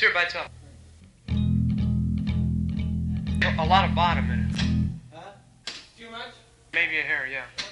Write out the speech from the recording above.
beer by itself. A lot of bottom in it. Huh? Too much? Maybe a hair, yeah.